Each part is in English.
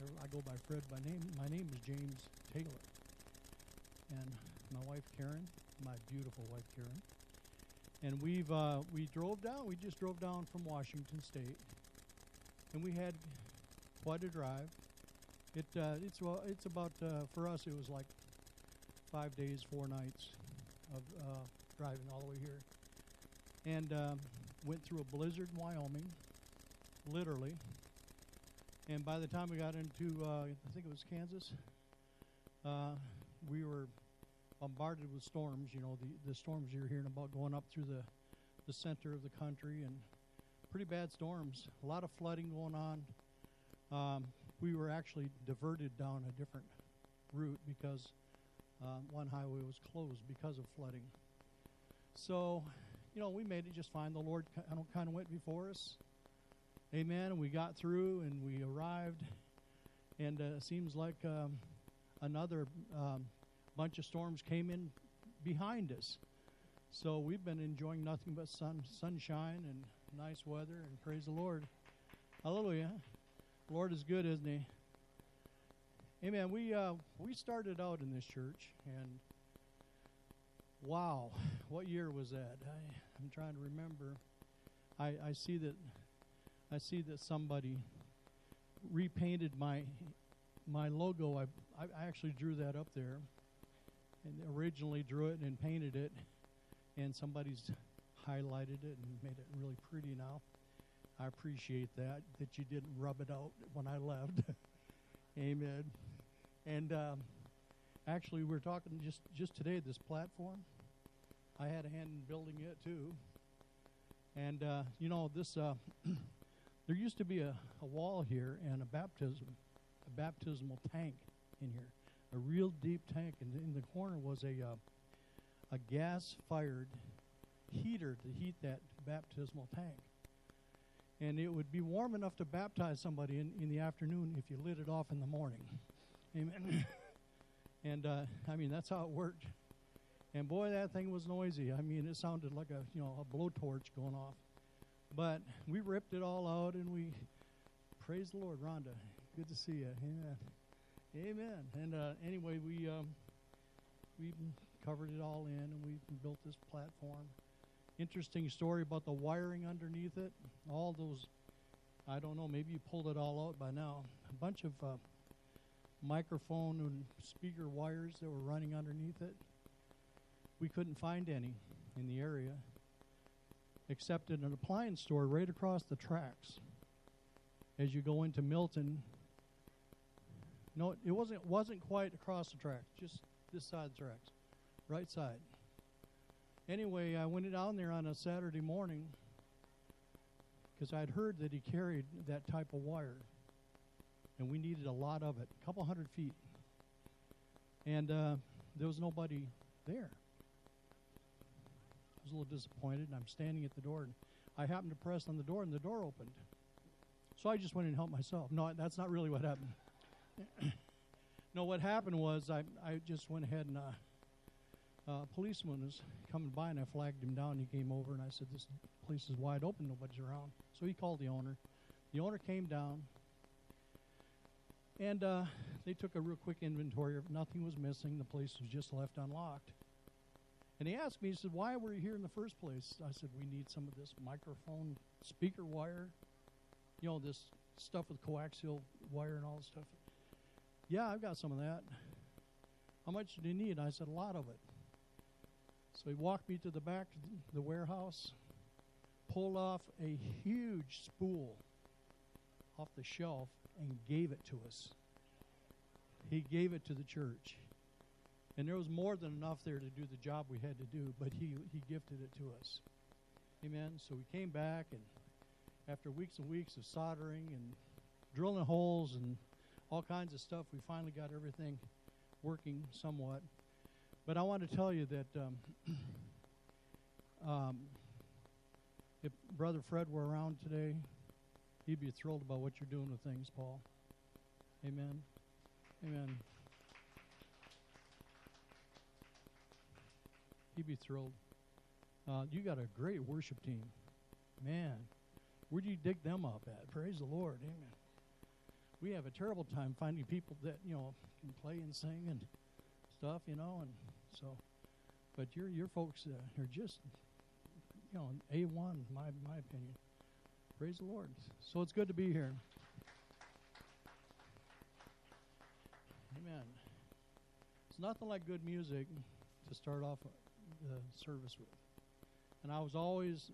I go by Fred by name. My name is James Taylor. And my wife Karen, my beautiful wife Karen. And we drove down. We just drove down from Washington State, and we had quite a drive. It's about for us it was like 5 days, 4 nights of driving all the way here, and went through a blizzard in Wyoming, literally. And by the time we got into I think it was Kansas, we were bombarded with storms. You know, the storms you're hearing about going up through the center of the country, and pretty bad storms. A lot of flooding going on. We were actually diverted down a different route because one highway was closed because of flooding. So, you know, we made it just fine. The Lord kind of went before us. Amen. And we got through and we arrived, and it seems like another bunch of storms came in behind us. So we've been enjoying nothing but sunshine and nice weather, and praise the Lord. Hallelujah. The Lord is good, isn't He? Amen. We started out in this church, and wow, what year was that? I'm trying to remember. I see that somebody repainted my logo. I actually drew that up there, and originally drew it and painted it, and somebody's highlighted it and made it really pretty now. I appreciate that you didn't rub it out when I left. Amen. And actually, we're talking just today, this platform. I had a hand in building it too. And you know, this there used to be a wall here and a baptismal tank in here, a real deep tank, and in the corner was a gas-fired heater to heat that baptismal tank. And it would be warm enough to baptize somebody in the afternoon if you lit it off in the morning. Amen. And I mean, that's how it worked. And boy, that thing was noisy. I mean, it sounded like a blowtorch going off. But we ripped it all out, and we praise the Lord. Rhonda, good to see you. Amen. Amen. And anyway, we covered it all in, and we built this platform. Interesting story about the wiring underneath it. All those, I don't know, maybe you pulled it all out by now. A bunch of microphone and speaker wires that were running underneath it. We couldn't find any in the area, except in an appliance store right across the tracks. As you go into Milton, no, it wasn't quite across the tracks, just this side of the tracks, right side. Anyway, I went down there on a Saturday morning because I'd heard that he carried that type of wire, and we needed a lot of it, a couple 100 feet. And there was nobody there. I was a little disappointed, and I'm standing at the door, and I happened to press on the door, and the door opened. So I just went in and helped myself. No, that's not really what happened. No, what happened was I just went ahead and a policeman was coming by, and I flagged him down. He came over, and I said, this place is wide open. Nobody's around. So he called the owner. The owner came down, and they took a real quick inventory. Nothing was missing. The place was just left unlocked. And he asked me, he said, why were you here in the first place? I said, we need some of this microphone speaker wire. You know, this stuff with coaxial wire and all this stuff. Yeah, I've got some of that. How much do you need? I said, a lot of it. So he walked me to the back of the warehouse, pulled off a huge spool off the shelf, and gave it to us. He gave it to the church. And there was more than enough there to do the job we had to do, but he gifted it to us. Amen. So we came back, and after weeks and weeks of soldering and drilling holes and all kinds of stuff, we finally got everything working somewhat. But I want to tell you that if Brother Fred were around today, he'd be thrilled about what you're doing with things, Paul. Amen. Amen. He'd be thrilled. You got a great worship team. Man, where do you dig them up at? Praise the Lord. Amen. we have a terrible time finding people that, can play and sing and stuff, and so, but your folks are just, A1, my opinion. Praise the Lord. So it's good to be here. Amen. It's nothing like good music to start off the service with. And that was always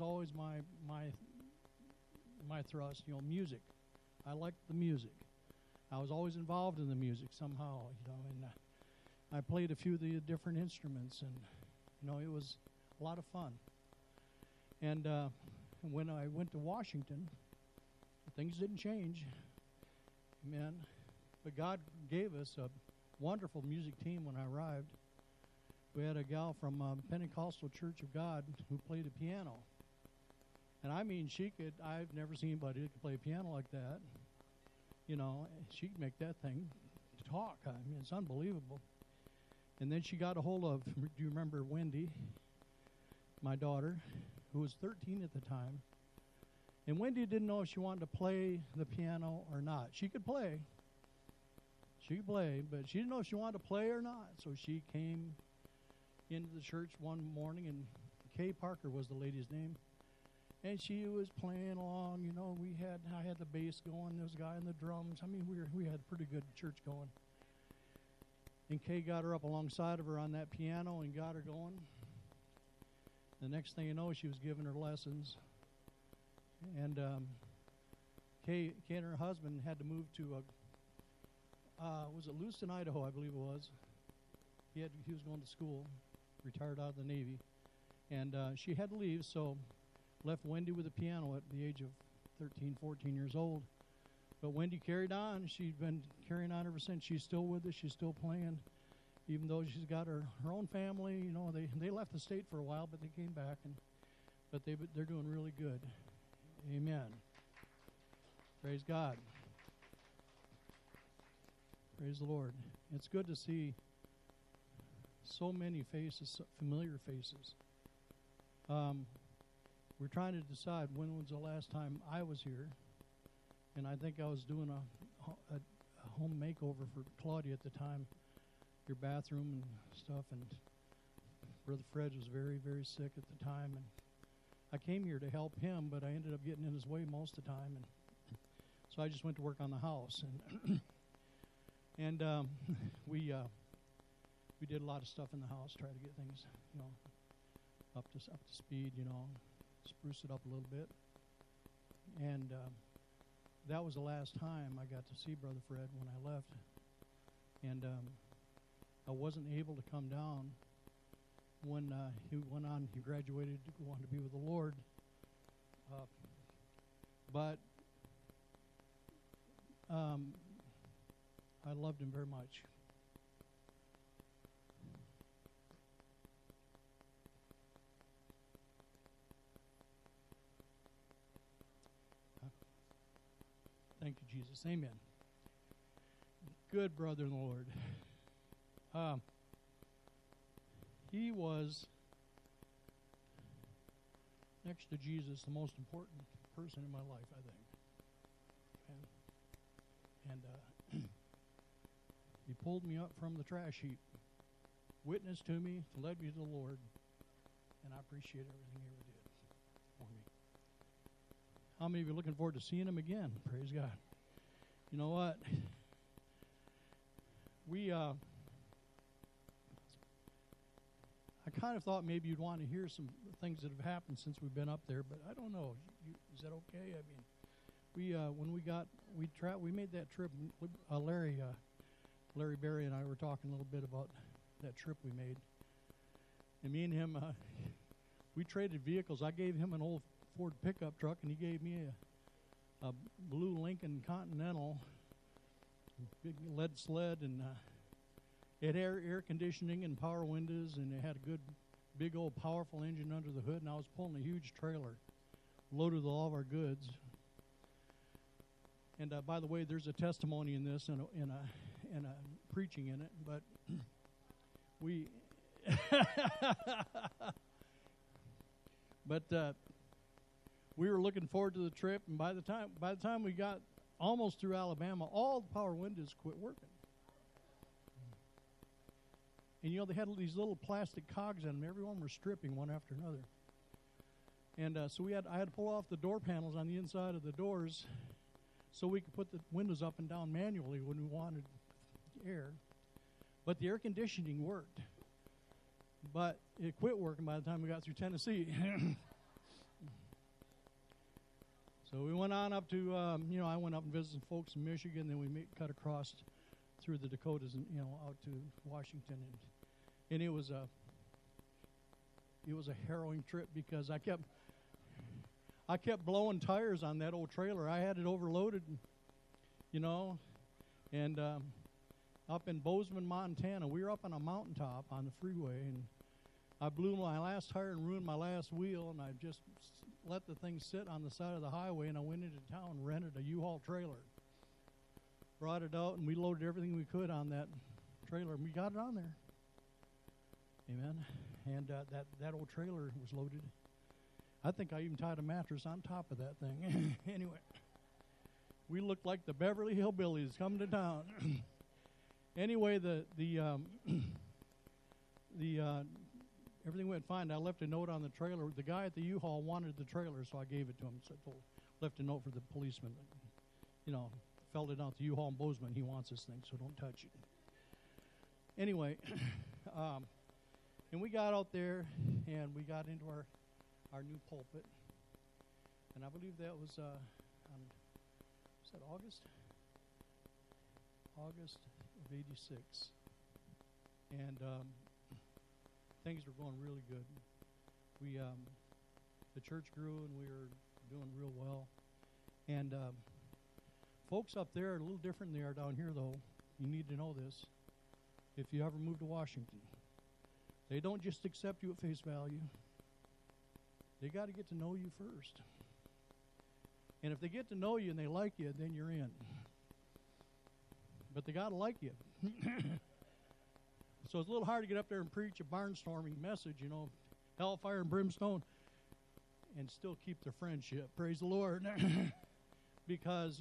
my thrust, music. I liked the music. I was always involved in the music somehow, and I played a few of the different instruments, and it was a lot of fun. And when I went to Washington, things didn't change. Amen. But God gave us a wonderful music team when I arrived. We had a gal from Pentecostal Church of God who played the piano. And I mean, I've never seen anybody that could play piano like that. She could make that thing talk. I mean, it's unbelievable. And then she got a hold of, do you remember Wendy, my daughter, who was 13 at the time? And Wendy didn't know if she wanted to play the piano or not. She could play. She could play, but she didn't know if she wanted to play or not. So she came into the church one morning, and Kay Parker was the lady's name. And she was playing along, I had the bass going, there was a guy on the drums. I mean, we had a pretty good church going. And Kay got her up alongside of her on that piano and got her going. The next thing you know, she was giving her lessons. And Kay and her husband had to move to was it Lewiston, Idaho, I believe it was. He was going to school, retired out of the Navy. And she had to leave, so left Wendy with the piano at the age of 13, 14 years old. But Wendy carried on. She's been carrying on ever since. She's still with us. She's still playing, even though she's got her own family. They left the state for a while, but they came back, but they're doing really good. Amen. Praise God. Praise the Lord. It's good to see so many faces, familiar faces. We're trying to decide when was the last time I was here, and I think I was doing a home makeover for Claudia at the time, your bathroom and stuff, and Brother Fred was very, very sick at the time, and I came here to help him, but I ended up getting in his way most of the time, and so I just went to work on the house, and we did a lot of stuff in the house, try to get things, up to speed, spruce it up a little bit. And that was the last time I got to see Brother Fred when I left. And I wasn't able to come down when he went on, he graduated to go on to be with the Lord. But I loved him very much. Thank you, Jesus. Amen. Good brother in the Lord. He was, next to Jesus, the most important person in my life, I think. And he pulled me up from the trash heap, witnessed to me, led me to the Lord, and I appreciate everything he ever did for me. How many of you are looking forward to seeing him again? Praise God. You know what? I kind of thought maybe you'd want to hear some things that have happened since we've been up there, but I don't know. Is that okay? I mean, when we made that trip. Larry Berry and I were talking a little bit about that trip we made, and me and him, we traded vehicles. I gave him an old Ford pickup truck, and he gave me a blue Lincoln Continental, big lead sled, and it had air conditioning and power windows, and it had a good, big old powerful engine under the hood, and I was pulling a huge trailer loaded with all of our goods. And by the way, there's a testimony in this and a preaching in it, but we we were looking forward to the trip, and by the time we got almost through Alabama, all the power windows quit working. And, they had these little plastic cogs in them. Every one was stripping one after another. And so I had to pull off the door panels on the inside of the doors so we could put the windows up and down manually when we wanted air. But the air conditioning worked. But it quit working by the time we got through Tennessee. So we went on up to, I went up and visited some folks in Michigan. Then we cut across through the Dakotas and, out to Washington. And it was a harrowing trip because I kept blowing tires on that old trailer. I had it overloaded, and up in Bozeman, Montana. We were up on a mountaintop on the freeway, and I blew my last tire and ruined my last wheel, and I just let the thing sit on the side of the highway, and I went into town and rented a U-Haul trailer. Brought it out, and we loaded everything we could on that trailer, and we got it on there. Amen. And that old trailer was loaded. I think I even tied a mattress on top of that thing. Anyway, we looked like the Beverly Hillbillies coming to town. Anyway, the everything went fine. I left a note on the trailer. The guy at the U-Haul wanted the trailer, so I gave it to him. So I left a note for the policeman. Felled it out to U-Haul in Bozeman. He wants this thing, so don't touch it. Anyway, and we got out there, and we got into our new pulpit. And I believe that was was that August? August of '86. And things were going really good. We the church grew, and we were doing real well. And folks up there are a little different than they are down here, though. You need to know this. If you ever move to Washington, they don't just accept you at face value. They got to get to know you first. And if they get to know you and they like you, then you're in. But they got to like you. So it's a little hard to get up there and preach a barnstorming message, hellfire and brimstone, and still keep their friendship. Praise the Lord. Because,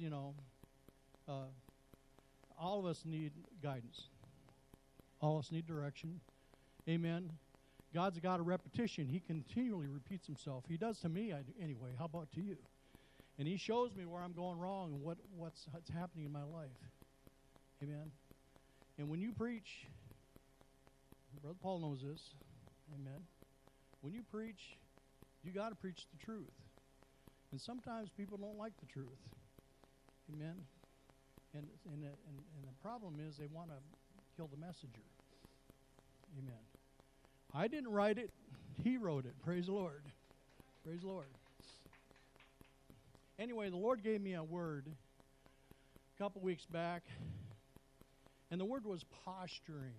all of us need guidance. All of us need direction. Amen. God's a God of repetition. He continually repeats himself. He does to me anyway. How about to you? And he shows me where I'm going wrong and what's happening in my life. Amen. And when you preach, Brother Paul knows this. Amen. When you preach, you got to preach the truth. And sometimes people don't like the truth. Amen. And the problem is they want to kill the messenger. Amen. I didn't write it. He wrote it. Praise the Lord. Praise the Lord. Anyway, the Lord gave me a word a couple weeks back, and the word was posturing.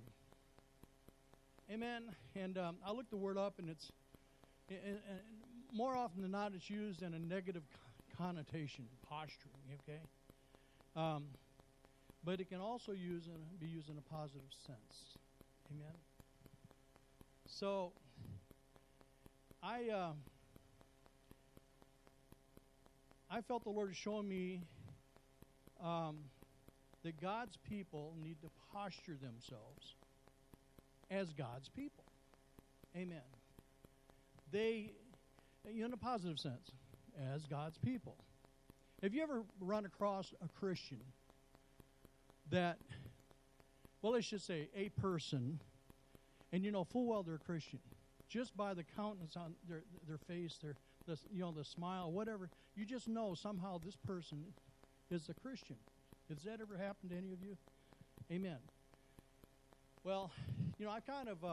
Amen. And I looked the word up, and it's more often than not, it's used in a negative connotation, posturing. Okay. But it can also be used in a positive sense. Amen. So, I felt the Lord is showing me that God's people need to posture themselves as God's people. Amen. They, in a positive sense, as God's people. Have you ever run across a Christian that, well, let's just say a person, and you know full well they're a Christian, just by the countenance on their face, the smile, whatever, you just know somehow this person is a Christian. Has that ever happened to any of you? Amen. Well, I kind of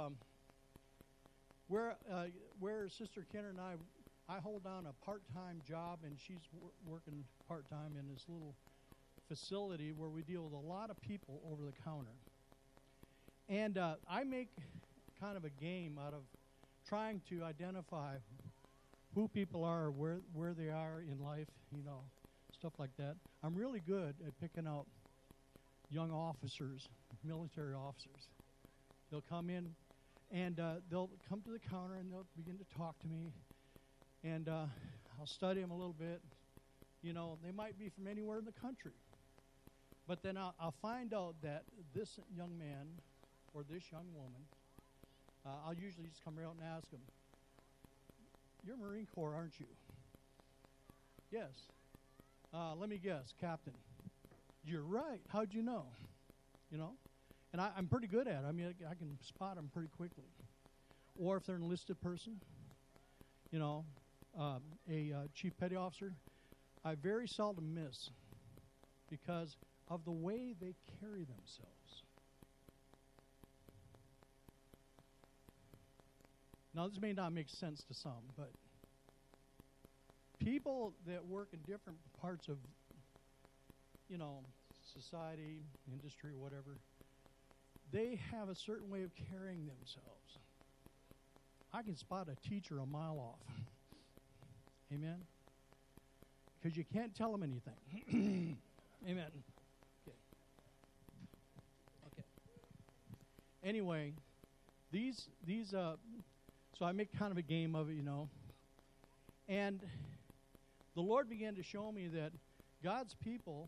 where Sister Kenner and I hold down a part-time job, and she's working part-time in this little facility where we deal with a lot of people over the counter. And I make kind of a game out of trying to identify who people are, where they are in life, stuff like that. I'm really good at picking out young officers, military officers. They'll come in, and they'll come to the counter, and they'll begin to talk to me. And I'll study them a little bit, You know, they might be from anywhere in the country. But then I'll find out that this young man or this young woman, I'll usually just come around and ask them, "You're Marine Corps, aren't you?" "Yes." "Let me guess, Captain." "You're right. How'd you know?" You know? And I'm pretty good at it. I mean, I can spot them pretty quickly. Or if they're an enlisted person, you know, a chief petty officer, I very seldom miss because of the way they carry themselves. Now, this may not make sense to some, but people that work in different parts of, you know, society, industry, whatever, they have a certain way of carrying themselves. I can spot a teacher a mile off. Amen? Because you can't tell them anything. Amen. Okay. Anyway, so I make kind of a game of it, you know. And the Lord began to show me that God's people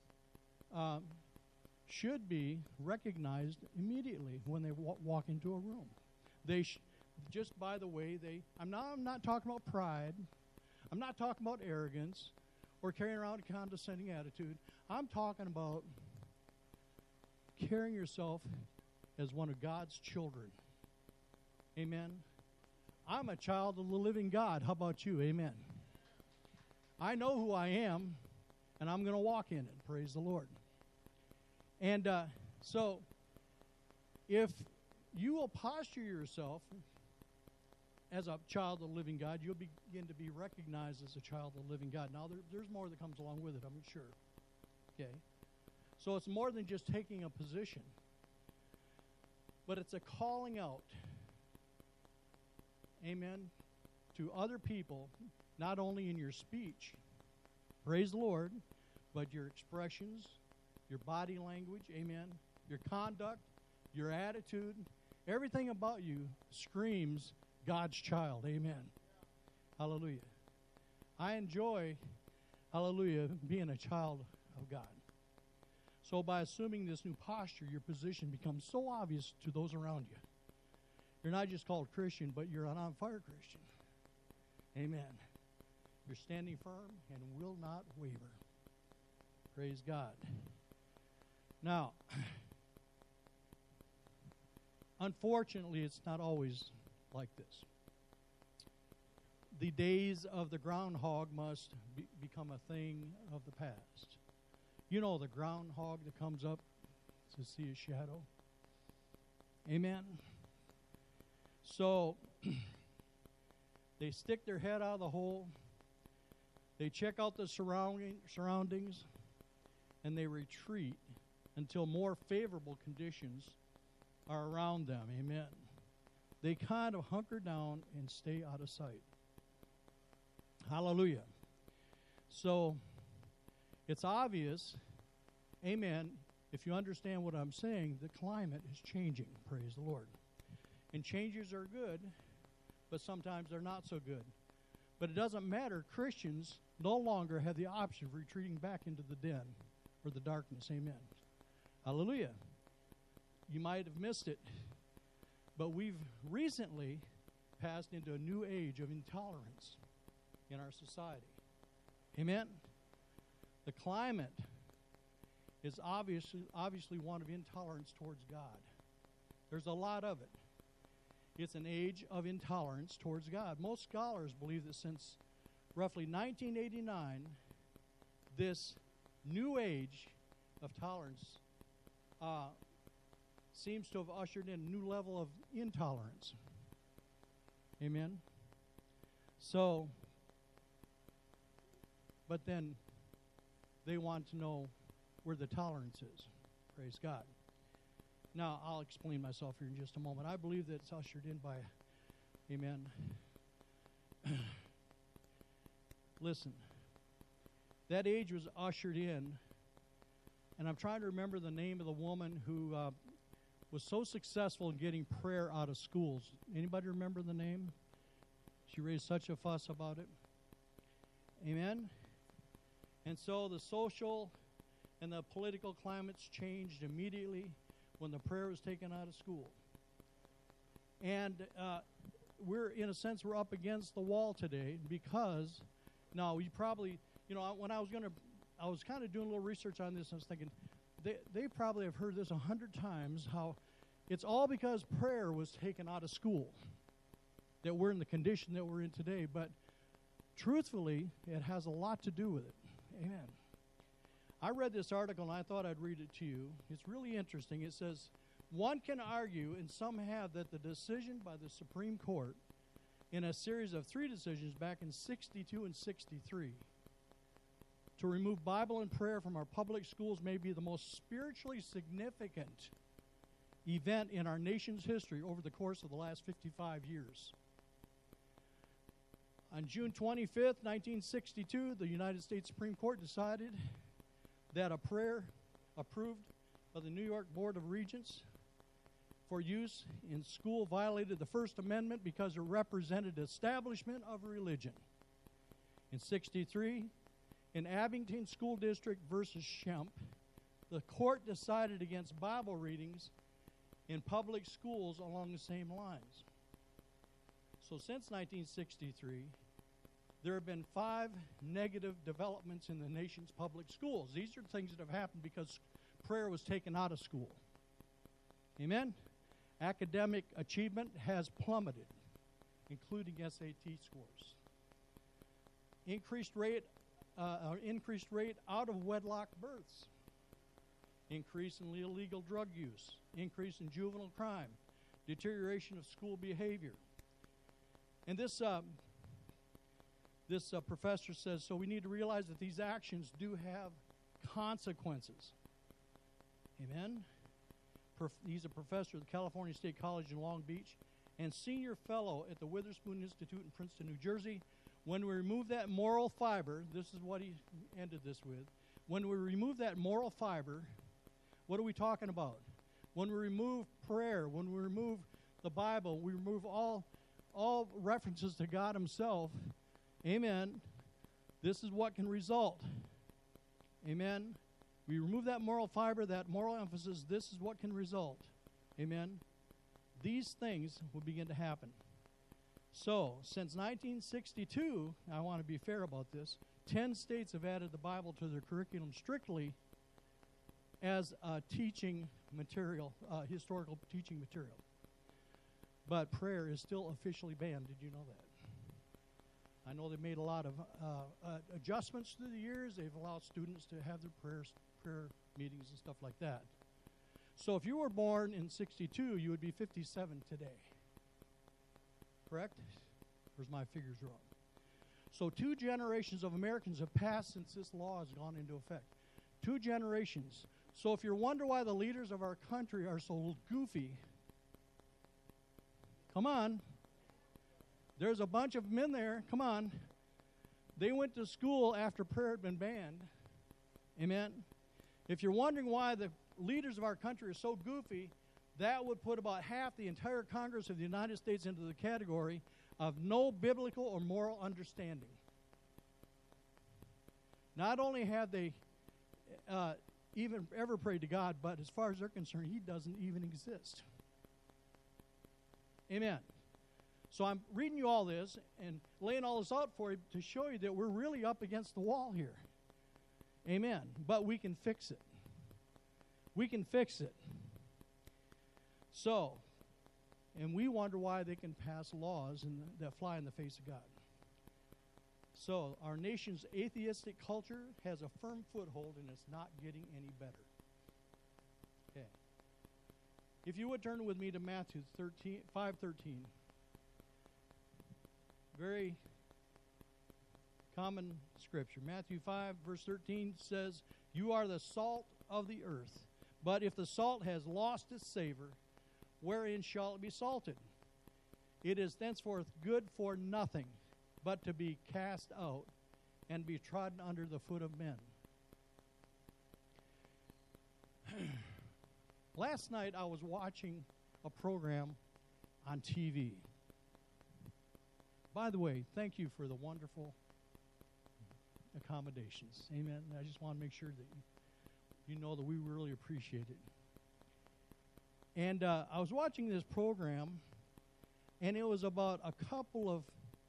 should be recognized immediately when they walk into a room. They just by the way I'm not talking about pride. I'm not talking about arrogance or carrying around a condescending attitude. I'm talking about carrying yourself as one of God's children. Amen. I'm a child of the living God. How about you? Amen. I know who I am, and I'm going to walk in it. Praise the Lord. And so, if you will posture yourself as a child of the living God, you'll begin to be recognized as a child of the living God. Now, there's more that comes along with it, I'm sure. Okay? So it's more than just taking a position, but it's a calling out, amen, to other people, not only in your speech, praise the Lord, but your expressions, your body language, amen, your conduct, your attitude, everything about you screams God's child, amen. Hallelujah. I enjoy, hallelujah, being a child of God. So by assuming this new posture, your position becomes so obvious to those around you. You're not just called Christian, but you're an on-fire Christian. Amen. You're standing firm and will not waver. Praise God. Now, unfortunately, it's not always like this. The days of the groundhog must become a thing of the past. You know the groundhog that comes up to see a shadow. Amen. So they stick their head out of the hole. They check out the surroundings, and they retreat until more favorable conditions are around them. Amen. They kind of hunker down and stay out of sight. Hallelujah. So it's obvious, amen, if you understand what I'm saying, the climate is changing, praise the Lord. And changes are good, but sometimes they're not so good. But it doesn't matter. Christians no longer have the option of retreating back into the den or the darkness, amen. Hallelujah. You might have missed it, but we've recently passed into a new age of intolerance in our society. Amen? The climate is obviously one of intolerance towards God. There's a lot of it. It's an age of intolerance towards God. Most scholars believe that since roughly 1989, this new age of tolerance seems to have ushered in a new level of intolerance. Amen? So, but then they want to know where the tolerance is. Praise God. Now, I'll explain myself here in just a moment. I believe that it's ushered in by, amen. Listen, that age was ushered in, and I'm trying to remember the name of the woman who was so successful in getting prayer out of schools. Anybody remember the name? She raised such a fuss about it. Amen? And so the social and the political climates changed immediately when the prayer was taken out of school. And we're, in a sense, we're up against the wall today because, now you probably, when I was kind of doing a little research on this, I was thinking, they probably have heard this 100 times, how it's all because prayer was taken out of school that we're in the condition that we're in today. But truthfully, it has a lot to do with it. Amen. I read this article, and I thought I'd read it to you. It's really interesting. It says, one can argue, and some have, that the decision by the Supreme Court in a series of 3 decisions back in 62 and 63 to remove Bible and prayer from our public schools may be the most spiritually significant event in our nation's history over the course of the last 55 years. On June 25th, 1962, the United States Supreme Court decided that a prayer approved by the New York Board of Regents for use in school violated the First Amendment because it represented establishment of religion. In 63, in Abington School District versus Schempp, the court decided against Bible readings in public schools along the same lines. So since 1963, there have been 5 negative developments in the nation's public schools. These are things that have happened because prayer was taken out of school. Amen? Academic achievement has plummeted, including SAT scores. Increased rate out of wedlock births. Increase in illegal drug use. Increase in juvenile crime. Deterioration of school behavior. And this professor says, so we need to realize that these actions do have consequences. Amen? He's a professor at the California State College in Long Beach and senior fellow at the Witherspoon Institute in Princeton, New Jersey. When we remove that moral fiber, this is what he ended this with. When we remove that moral fiber, what are we talking about? When we remove prayer, when we remove the Bible, we remove all references to God himself. Amen. This is what can result. Amen. We remove that moral fiber, that moral emphasis. This is what can result. Amen. These things will begin to happen. So, since 1962, I want to be fair about this, 10 states have added the Bible to their curriculum strictly as a teaching material, historical teaching material. But prayer is still officially banned. Did you know that? I know they've made a lot of adjustments through the years. They've allowed students to have their prayer meetings and stuff like that. So if you were born in 62, you would be 57 today. Correct? Where's my figures wrong? So 2 generations of Americans have passed since this law has gone into effect. 2 generations. So if you wonder why the leaders of our country are so goofy, come on. There's a bunch of men there. Come on. They went to school after prayer had been banned. Amen. If you're wondering why the leaders of our country are so goofy, that would put about half the entire Congress of the United States into the category of no biblical or moral understanding. Not only have they even ever prayed to God, but as far as they're concerned, he doesn't even exist. Amen. So I'm reading you all this and laying all this out for you to show you that we're really up against the wall here. Amen. But we can fix it. We can fix it. So, and we wonder why they can pass laws that fly in the face of God. So, our nation's atheistic culture has a firm foothold and it's not getting any better. Okay. If you would turn with me to Matthew 5:13. Very common scripture. Matthew 5, verse 13 says, "You are the salt of the earth. But if the salt has lost its savor, wherein shall it be salted? It is thenceforth good for nothing, but to be cast out and be trodden under the foot of men." Last night I was watching a program on TV. By the way, thank you for the wonderful accommodations. Amen. And I just want to make sure that you know that we really appreciate it. And I was watching this program, and it was about a couple of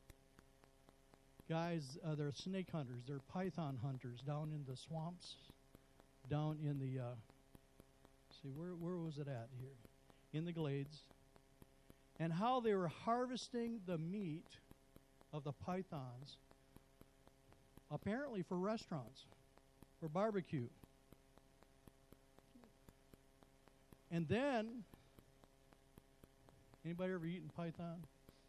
guys, they're snake hunters, they're python hunters down in the swamps, down in the, where was it at here? In the glades. And how they were harvesting the meat of the pythons, apparently for restaurants, for barbecue. And then, anybody ever eaten python?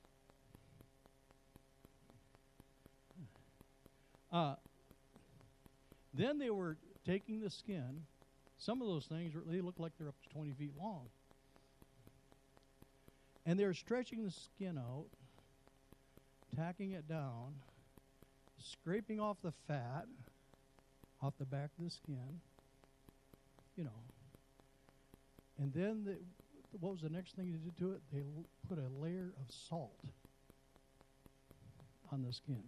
Then they were taking the skin. Some of those things, they look like they're up to 20 feet long. And they were stretching the skin out, tacking it down, scraping off the fat off the back of the skin, you know. And then, what was the next thing they did to it? They put a layer of salt on the skin.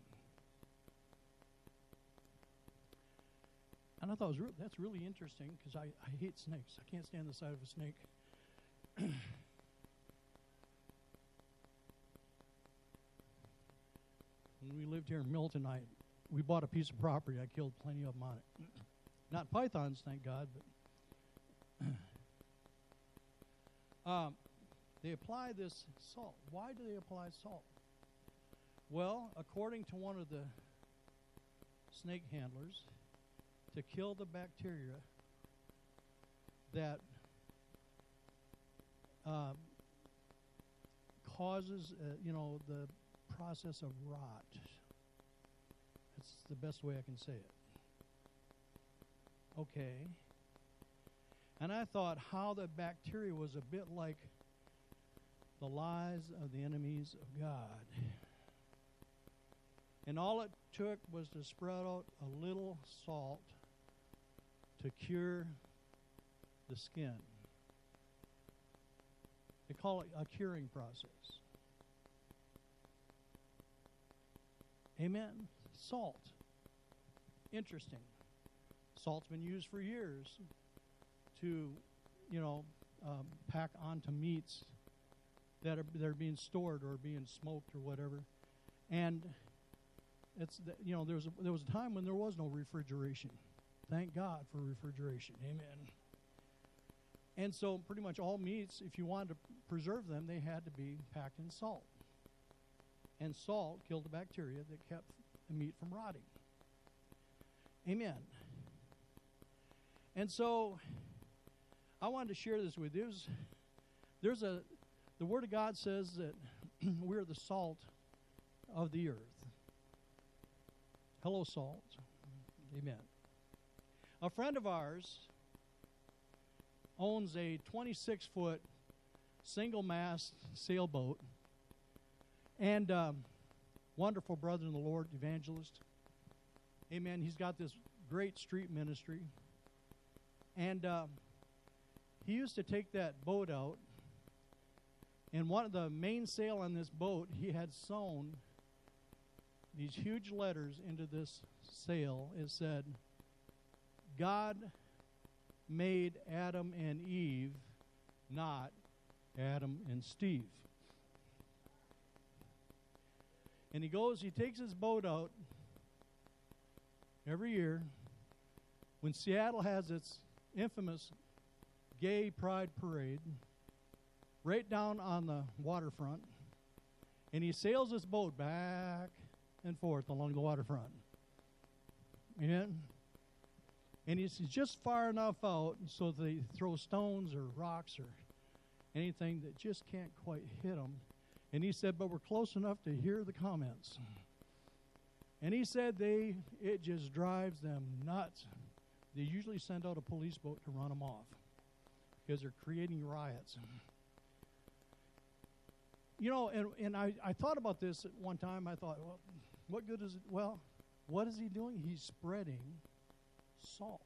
And I thought that's really interesting, because I hate snakes. I can't stand the sight of a snake. When we lived here in Milton, we bought a piece of property. I killed plenty of them on it. Not pythons, thank God, but they apply this salt. Why do they apply salt? Well, according to one of the snake handlers, to kill the bacteria that causes, the process of rot. That's the best way I can say it. Okay. And I thought how the bacteria was a bit like the lies of the enemies of God. And all it took was to spread out a little salt to cure the skin. They call it a curing process. Amen. Salt. Interesting. Salt's been used for years to, pack onto meats that are being stored or being smoked or whatever. And there was a time when there was no refrigeration. Thank God for refrigeration. Amen. And so pretty much all meats, if you wanted to preserve them, they had to be packed in salt. And salt killed the bacteria that kept the meat from rotting. Amen. And so I wanted to share this with you. The Word of God says that we're the salt of the earth. Hello, salt. Amen. A friend of ours owns a 26-foot single-mast sailboat, and wonderful brother in the Lord, evangelist. Amen. He's got this great street ministry. And he used to take that boat out, and one of the mainsail on this boat, he had sewn these huge letters into this sail. It said, God made Adam and Eve, not Adam and Steve. And he takes his boat out every year when Seattle has its infamous gay pride parade right down on the waterfront, and he sails his boat back and forth along the waterfront. Amen? And he's just far enough out so they throw stones or rocks or anything that just can't quite hit them. And he said, but we're close enough to hear the comments. And he said it just drives them nuts. They usually send out a police boat to run them off because they're creating riots. And I thought about this at one time. I thought, well, what good is it? Well, what is he doing? He's spreading salt.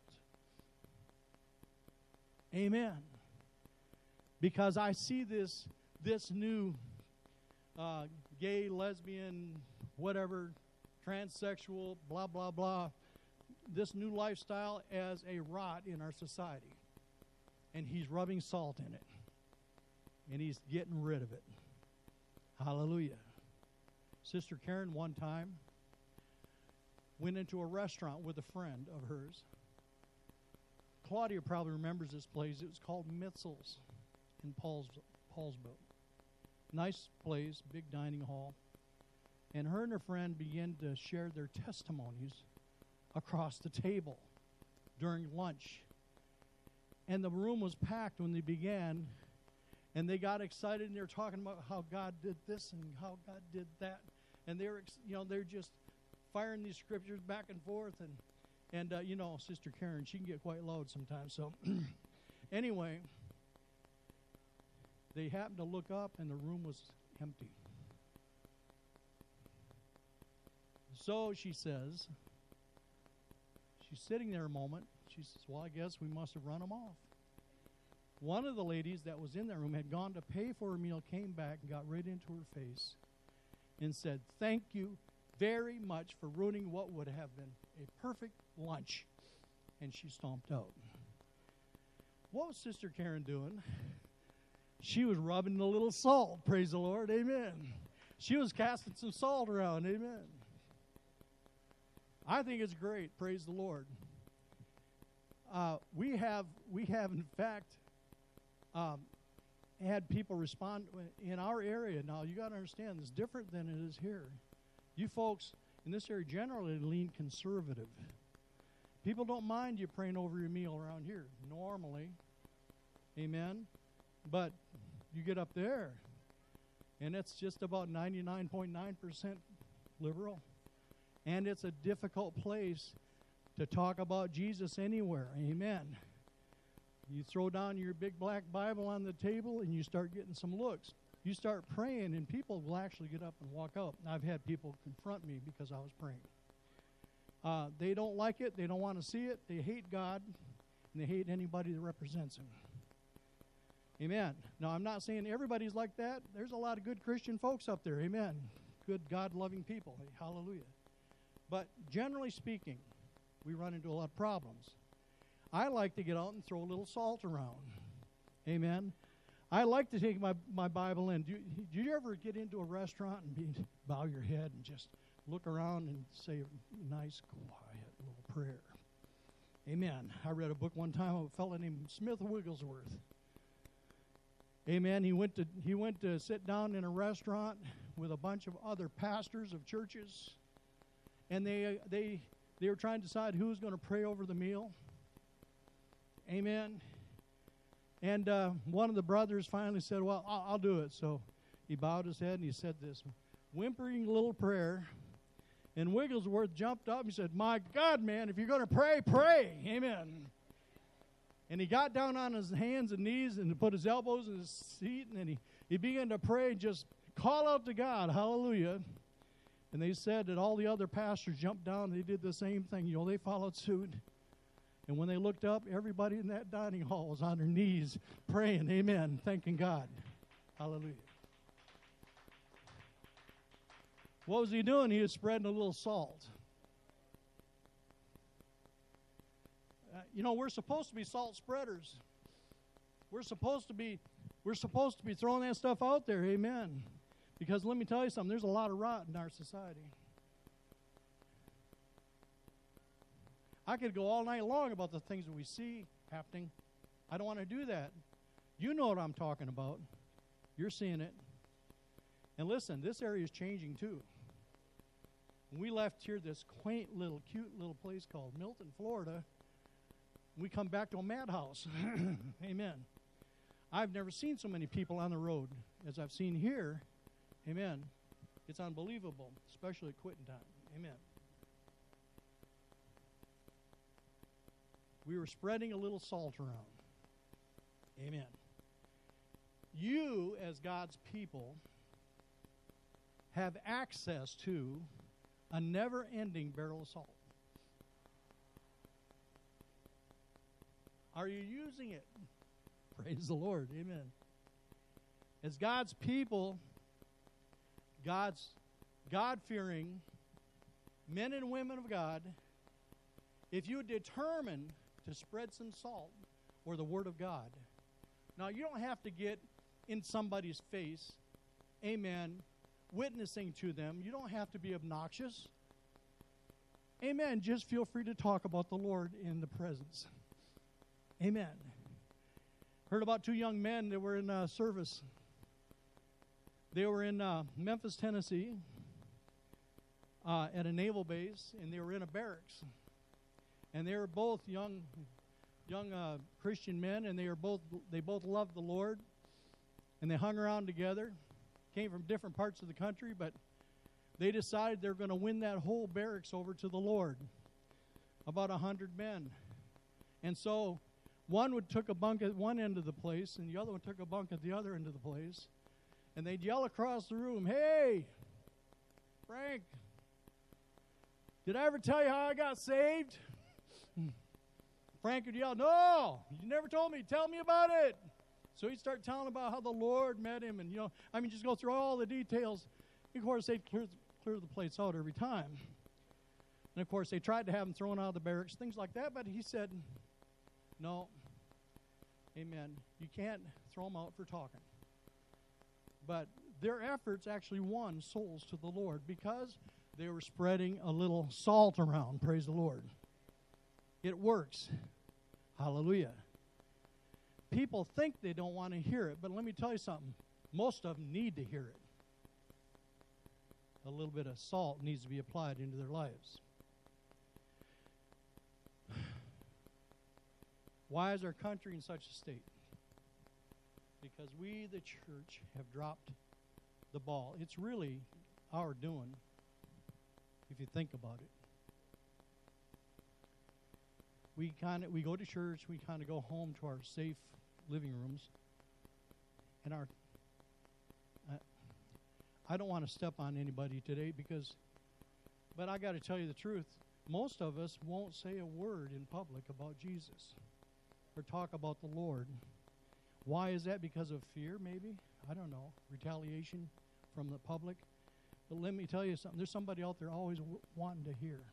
Amen. Because I see this new gay, lesbian, whatever transsexual, blah, blah, blah, this new lifestyle as a rot in our society. And he's rubbing salt in it. And he's getting rid of it. Hallelujah. Sister Karen one time went into a restaurant with a friend of hers. Claudia probably remembers this place. It was called Mitzel's in Paulsville. Nice place, big dining hall. And her and her friend began to share their testimonies across the table during lunch. And the room was packed when they began. And they got excited, and they were talking about how God did this and how God did that. And they were, they're just firing these scriptures back and forth. And Sister Karen, she can get quite loud sometimes. So anyway, they happened to look up, and the room was empty. So she says, she's sitting there a moment. She says, well, I guess we must have run them off. One of the ladies that was in that room had gone to pay for her meal, came back and got right into her face and said, thank you very much for ruining what would have been a perfect lunch. And she stomped out. What was Sister Karen doing? She was rubbing a little salt. Praise the Lord. Amen. She was casting some salt around. Amen. I think it's great. Praise the Lord. We have in fact had people respond in our area. Now, you got to understand, it's different than it is here. You folks in this area generally lean conservative. People don't mind you praying over your meal around here, normally. Amen? But you get up there, and it's just about 99.9% liberal. And it's a difficult place to talk about Jesus anywhere. Amen. You throw down your big black Bible on the table and you start getting some looks. You start praying and people will actually get up and walk out. I've had people confront me because I was praying. They don't like it. They don't want to see it. They hate God and they hate anybody that represents Him. Amen. Now, I'm not saying everybody's like that. There's a lot of good Christian folks up there. Amen. Good God-loving people. Hallelujah. But generally speaking, we run into a lot of problems. I like to get out and throw a little salt around. Amen. I like to take my Bible in. Do you ever get into a restaurant and bow your head and just look around and say a nice, quiet little prayer? Amen. I read a book one time of a fellow named Smith Wigglesworth. Amen. He went to sit down in a restaurant with a bunch of other pastors of churches, and they were trying to decide who was going to pray over the meal. Amen. And one of the brothers finally said, well, I'll do it. So he bowed his head and he said this whimpering little prayer. And Wigglesworth jumped up and said, my God, man, if you're going to pray, pray. Amen. And he got down on his hands and knees and put his elbows in his seat. And then he began to pray and just call out to God. Hallelujah. And they said that all the other pastors jumped down and they did the same thing. They followed suit. And when they looked up, everybody in that dining hall was on their knees praying, amen, thanking God. Hallelujah. What was he doing? He was spreading a little salt. We're supposed to be salt spreaders. We're supposed to be throwing that stuff out there, amen. Because let me tell you something, there's a lot of rot in our society. I could go all night long about the things that we see happening. I don't want to do that. You know what I'm talking about. You're seeing it. And listen, this area is changing too. When we left here, this quaint little, cute little place called Milton, Florida, we come back to a madhouse. Amen. I've never seen so many people on the road as I've seen here. Amen. It's unbelievable, especially at quitting time. Amen. We were spreading a little salt around. Amen. You, as God's people, have access to a never-ending barrel of salt. Are you using it? Praise the Lord. Amen. As God's people, God's God-fearing, men and women of God, if you determine to spread some salt or the Word of God, now you don't have to get in somebody's face, amen, witnessing to them. You don't have to be obnoxious. Amen. Just feel free to talk about the Lord in the presence. Amen. Heard about two young men that were in service. They were in Memphis, Tennessee, at a naval base, and they were in a barracks. And they were both young Christian men, and they both loved the Lord, and they hung around together. Came from different parts of the country, but they decided they're going to win that whole barracks over to the Lord. About 100 men. And so one took a bunk at one end of the place, and the other one took a bunk at the other end of the place. And they'd yell across the room, "Hey, Frank, did I ever tell you how I got saved?" Frank would yell, "No, you never told me. Tell me about it." So he'd start telling about how the Lord met him, and just go through all the details. Of course, they'd clear the place out every time. And of course, they tried to have him thrown out of the barracks, things like that, but he said, "No, amen, you can't throw them out for talking." But their efforts actually won souls to the Lord because they were spreading a little salt around. Praise the Lord. It works. Hallelujah. People think they don't want to hear it, but let me tell you something. Most of them need to hear it. A little bit of salt needs to be applied into their lives. Why is our country in such a state? Because we, the church, have dropped the ball. It's really our doing, if you think about it. We go to church, we kind of go home to our safe living rooms, and I don't want to step on anybody today but I got to tell you the truth. Most of us won't say a word in public about Jesus or talk about the Lord. Why is that? Because of fear, maybe? I don't know. Retaliation from the public. But let me tell you something. There's somebody out there always wanting to hear.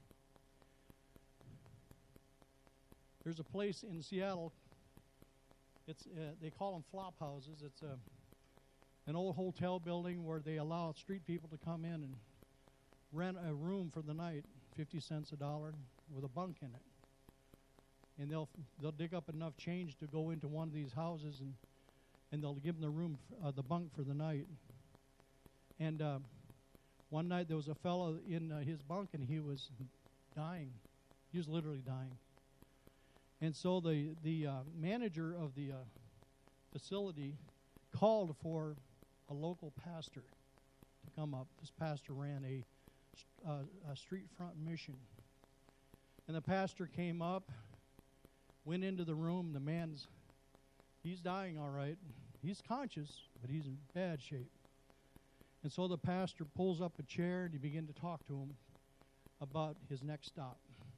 There's a place in Seattle. It's they call them flop houses. It's an old hotel building where they allow street people to come in and rent a room for the night, 50 cents, $1, with a bunk in it. And they'll dig up enough change to go into one of these houses, and they'll give them the room, the bunk for the night. And one night there was a fellow in his bunk, and he was dying. He was literally dying. And so the manager of the facility called for a local pastor to come up. This pastor ran a street front mission. And the pastor came up, went into the room. The he's dying all right. He's conscious, but he's in bad shape. And so the pastor pulls up a chair and he began to talk to him about his next stop.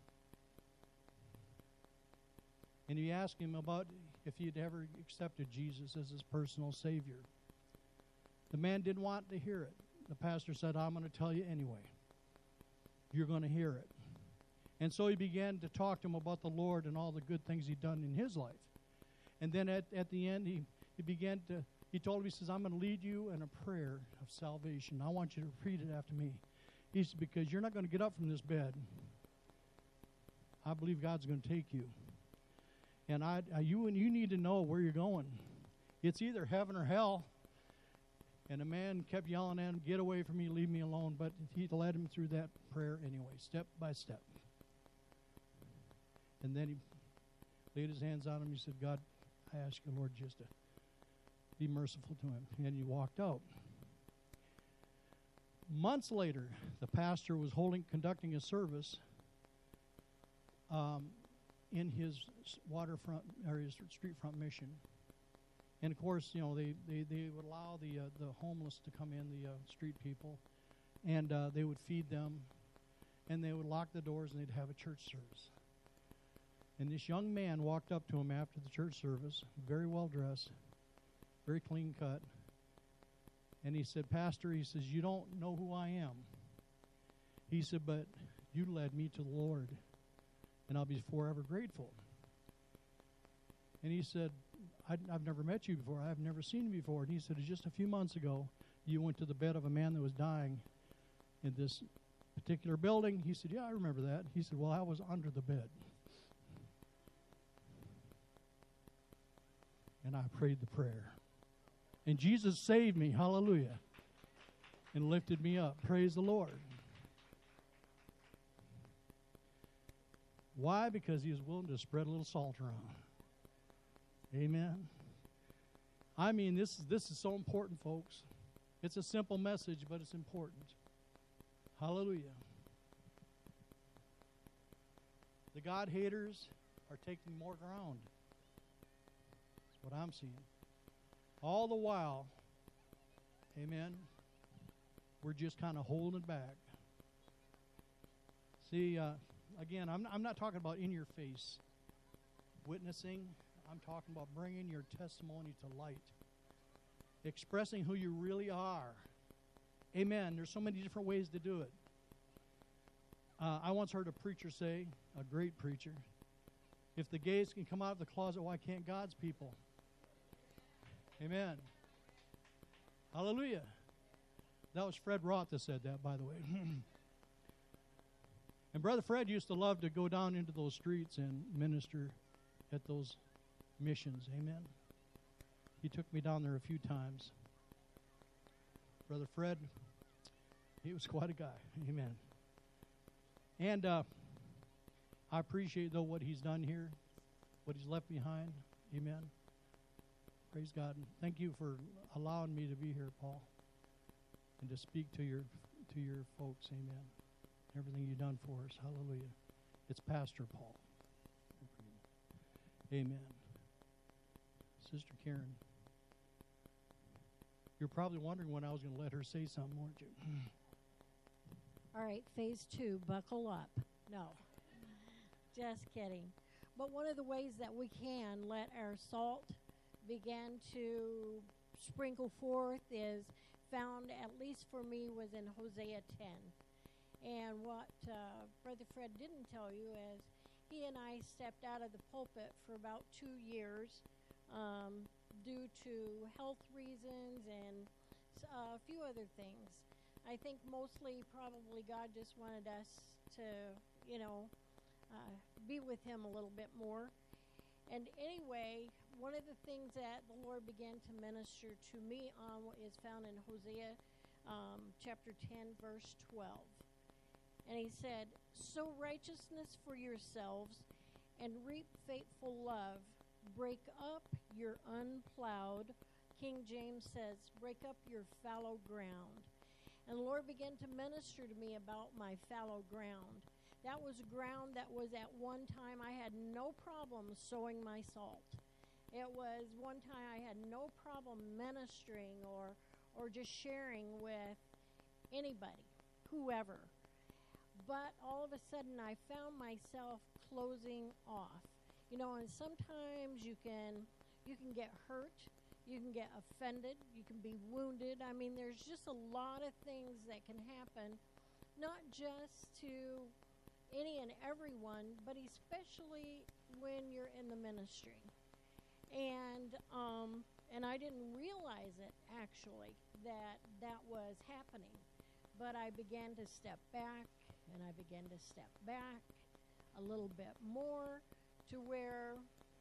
And he asked him about if he had ever accepted Jesus as his personal Savior. The man didn't want to hear it. The pastor said, "I'm going to tell you anyway. You're going to hear it." And so he began to talk to him about the Lord and all the good things he'd done in his life. And then at the end, he told him, he says, "I'm going to lead you in a prayer of salvation. I want you to repeat it after me." He said, "Because you're not going to get up from this bed. I believe God's going to take you. And you need to know where you're going. It's either heaven or hell." And the man kept yelling at him, "Get away from me, leave me alone." But he led him through that prayer anyway, step by step. And then he laid his hands on him. He said, "God, I ask you, Lord, just to be merciful to him." And he walked out. Months later, the pastor was conducting a service in his waterfront or his street front mission. And of course, they would allow the homeless to come in, the street people, and they would feed them, and they would lock the doors, and they'd have a church service. And this young man walked up to him after the church service, very well dressed, very clean cut, and he said, "Pastor," he says, "you don't know who I am." He said, "But You led me to the Lord, and I'll be forever grateful. And he said, I've never met you before. I've never seen you before. And he said, just a few months ago, you went to the bed of a man that was dying in this particular building. He said, yeah, I remember that. He said, well, I was under the bed. And I prayed the prayer. And Jesus saved me, hallelujah, and lifted me up. Praise the Lord. Why? Because he was willing to spread a little salt around. Amen. I mean, this is so important, folks. It's a simple message, but it's important. Hallelujah. The God haters are taking more ground. That's what I'm seeing. All the while, amen, we're just kind of holding it back. See, again, I'm not talking about in your face witnessing. I'm talking about bringing your testimony to light, expressing who you really are. Amen. There's so many different ways to do it. I once heard a preacher say, a great preacher, if the gays can come out of the closet, why can't God's people? Amen. Hallelujah. That was Fred Roth that said that, by the way. And Brother Fred used to love to go down into those streets and minister at those missions. Amen. He took me down there a few times. Brother Fred, he was quite a guy. Amen. And I appreciate, though, what he's done here, what he's left behind. Amen. Praise God. And thank you for allowing me to be here, Paul, and to speak to your folks. Amen. Everything you've done for us. Hallelujah. It's Pastor Paul. Amen. Sister Karen, you're probably wondering when I was going to let her say something, weren't you? All right, phase 2, buckle up. No, just kidding. But one of the ways that we can let our salt begin to sprinkle forth is found, at least for me, was in Hosea 10. And what Brother Fred didn't tell you is he and I stepped out of the pulpit for about 2 years due to health reasons and a few other things. I think mostly probably God just wanted us to, be with him a little bit more. And anyway, one of the things that the Lord began to minister to me on is found in Hosea chapter 10, verse 12. And he said, sow righteousness for yourselves and reap faithful love. Break up your unplowed. King James says, break up your fallow ground. And the Lord began to minister to me about my fallow ground. That was ground that was at one time I had no problem sowing my salt. It was one time I had no problem ministering or just sharing with anybody, whoever. But all of a sudden I found myself closing off. And sometimes you can get hurt, you can get offended, you can be wounded. I mean, there's just a lot of things that can happen, not just to any and everyone, but especially when you're in the ministry. And I didn't realize it, actually, that was happening. But I began to step back, and I began to step back a little bit more to where,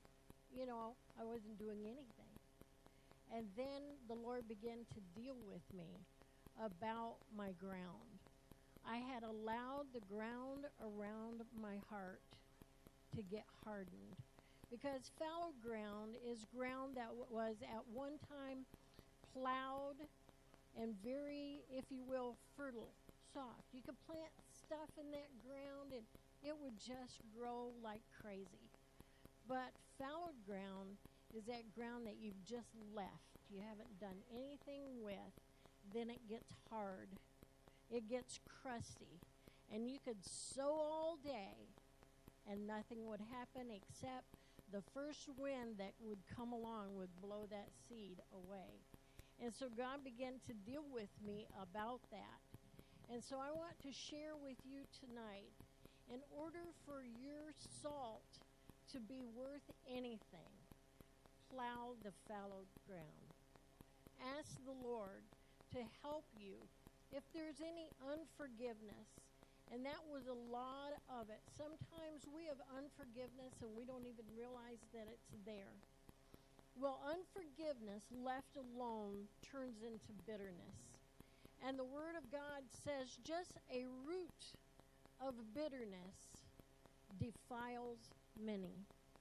I wasn't doing anything. And then the Lord began to deal with me about my ground. I had allowed the ground around my heart to get hardened. Because fallow ground is ground that was at one time plowed and very, if you will, fertile, soft. You could plant stuff in that ground and it would just grow like crazy. But fallow ground is that ground that you've just left. You haven't done anything with. Then it gets hard. It gets crusty. And you could sow all day and nothing would happen except the first wind that would come along would blow that seed away. And so God began to deal with me about that. And so I want to share with you tonight, in order for your salt to be worth anything, plow the fallow ground. Ask the Lord to help you if there's any unforgiveness. And that was a lot of it. Sometimes we have unforgiveness and we don't even realize that it's there. Well, unforgiveness left alone turns into bitterness. And the Word of God says just a root of bitterness defiles many.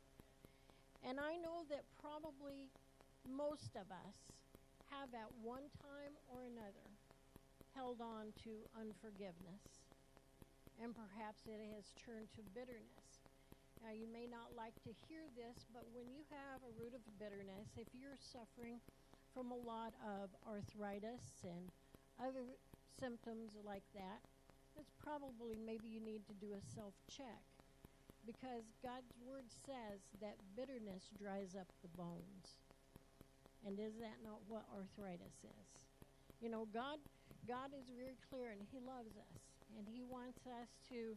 And I know that probably most of us have at one time or another held on to unforgiveness. And perhaps it has turned to bitterness. Now, you may not like to hear this, but when you have a root of bitterness, if you're suffering from a lot of arthritis and other symptoms like that, it's probably maybe you need to do a self-check, because God's Word says that bitterness dries up the bones. And is that not what arthritis is? You know, God is very clear, and He loves us. And He wants us to,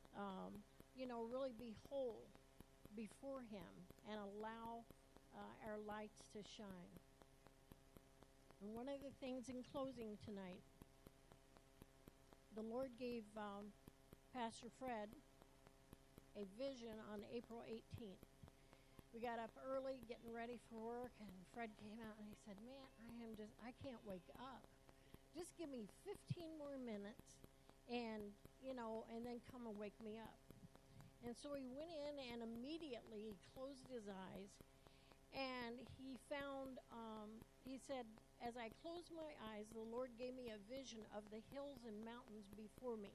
really be whole before Him and allow our lights to shine. And one of the things in closing tonight, the Lord gave Pastor Fred a vision on April 18th. We got up early getting ready for work, and Fred came out and he said, "Man, I can't wake up. Just give me 15 more minutes and then come and wake me up." And so he went in and immediately he closed his eyes, and he found, he said, "As I closed my eyes, the Lord gave me a vision of the hills and mountains before me."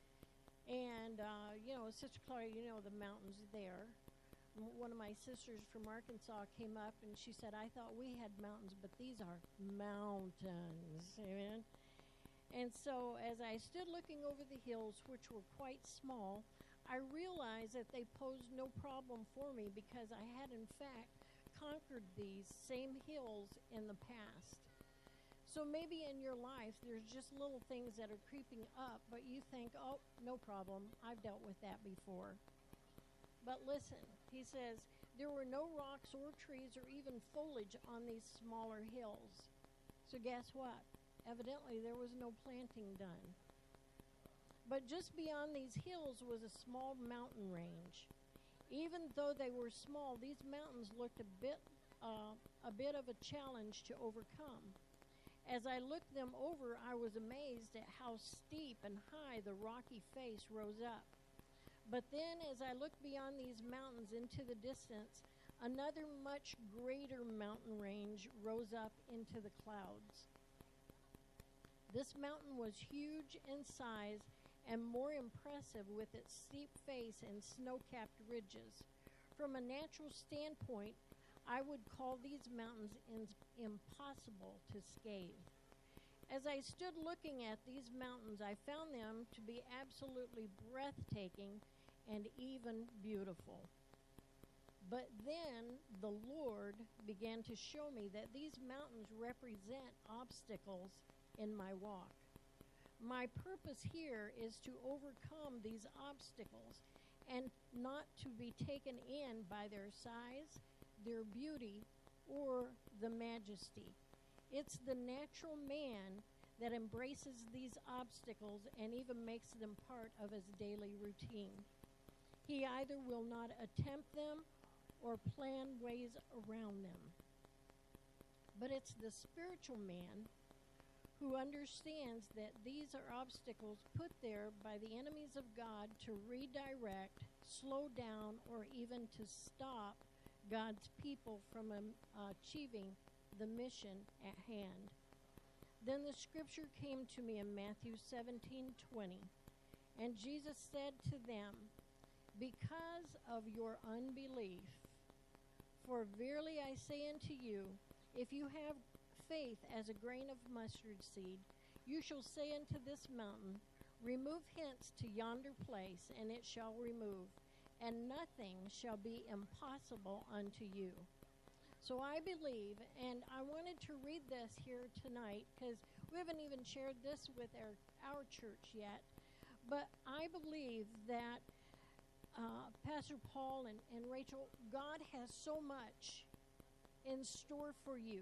And, Sister Claudia, the mountains there. One of my sisters from Arkansas came up and she said, "I thought we had mountains, but these are mountains." Amen. And so as I stood looking over the hills, which were quite small, I realized that they posed no problem for me because I had, in fact, conquered these same hills in the past. So maybe in your life there's just little things that are creeping up, but you think, "Oh, no problem, I've dealt with that before." But listen, he says, there were no rocks or trees or even foliage on these smaller hills. So guess what? Evidently there was no planting done. But just beyond these hills was a small mountain range. Even though they were small, these mountains looked a bit of a challenge to overcome. As I looked them over, I was amazed at how steep and high the rocky face rose up. But then as I looked beyond these mountains into the distance, another much greater mountain range rose up into the clouds. This mountain was huge in size and more impressive with its steep face and snow-capped ridges. From a natural standpoint, I would call these mountains impossible to scale. As I stood looking at these mountains, I found them to be absolutely breathtaking and even beautiful. But then the Lord began to show me that these mountains represent obstacles in my walk. My purpose here is to overcome these obstacles and not to be taken in by their size, their beauty, or the majesty. It's the natural man that embraces these obstacles and even makes them part of his daily routine. He either will not attempt them or plan ways around them. But it's the spiritual man who understands that these are obstacles put there by the enemies of God to redirect, slow down, or even to stop God's people from achieving the mission at hand. Then the scripture came to me in Matthew 17:20, and Jesus said to them, "Because of your unbelief, for verily I say unto you, if you have faith as a grain of mustard seed, you shall say unto this mountain, remove hence to yonder place, and it shall remove, and nothing shall be impossible unto you." So I believe, and I wanted to read this here tonight because we haven't even shared this with our church yet, but I believe that Pastor Paul and Rachel, God has so much in store for you.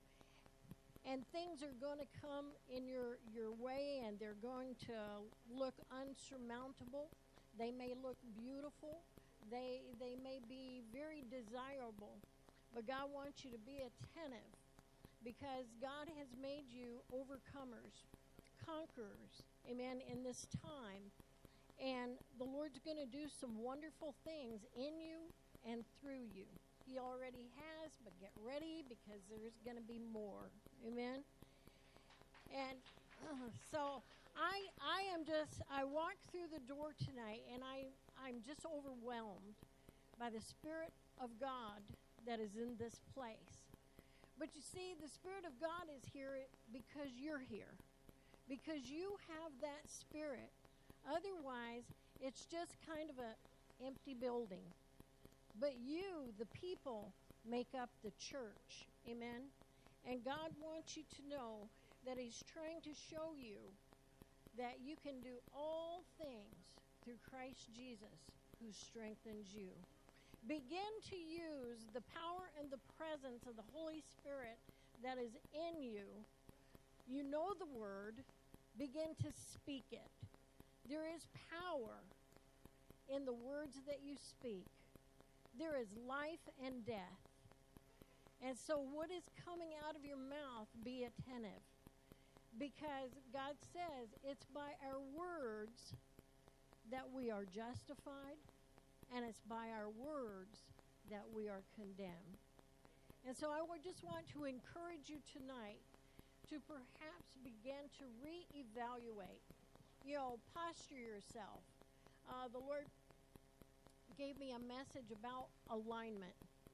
And things are going to come in your way, and they're going to look unsurmountable. They may look beautiful. They may be very desirable. But God wants you to be attentive because God has made you overcomers, conquerors, amen, in this time. And the Lord's going to do some wonderful things in you and through you. He already has, but get ready because there's going to be more. Amen. And so I walked through the door tonight, and I'm just overwhelmed by the Spirit of God that is in this place. But you see, the Spirit of God is here because you're here, because you have that Spirit. Otherwise, it's just kind of an empty building. But you, the people, make up the church. Amen? And God wants you to know that He's trying to show you that you can do all things through Christ Jesus who strengthens you. Begin to use the power and the presence of the Holy Spirit that is in you. You know the Word. Begin to speak it. There is power in the words that you speak. There is life and death. And so what is coming out of your mouth, be attentive. Because God says it's by our words that we are justified, and it's by our words that we are condemned. And so I would just want to encourage you tonight to perhaps begin to reevaluate. Posture yourself. The Lord gave me a message about alignment.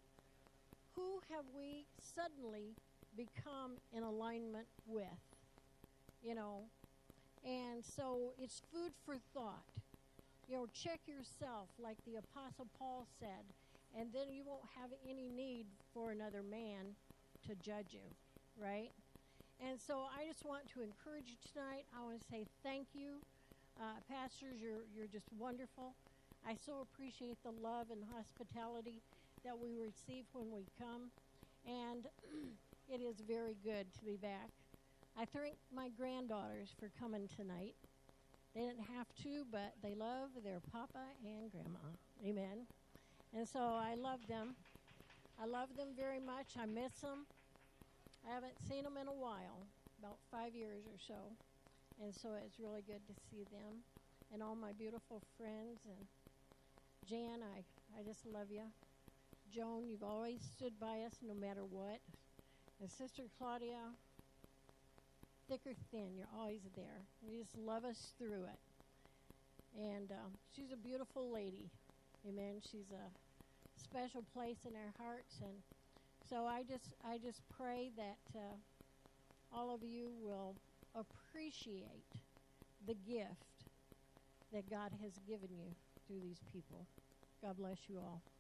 Who have we suddenly become in alignment with? And so it's food for thought. Check yourself like the Apostle Paul said, and then you won't have any need for another man to judge you, right? And so I just want to encourage you tonight. I want to say thank you. Pastors, you're just wonderful. I so appreciate the love and hospitality that we receive when we come, and it is very good to be back. I thank my granddaughters for coming tonight. They didn't have to, but they love their papa and grandma. Amen. And so I love them. I love them very much. I miss them. I haven't seen them in a while, about 5 years or so. And so it's really good to see them and all my beautiful friends. And Jan, I just love you. Joan, you've always stood by us no matter what. And Sister Claudia, thick or thin, you're always there. You just love us through it. And she's a beautiful lady. Amen. She's a special place in our hearts. And so I just pray that all of you will appreciate the gift that God has given you through these people. God bless you all.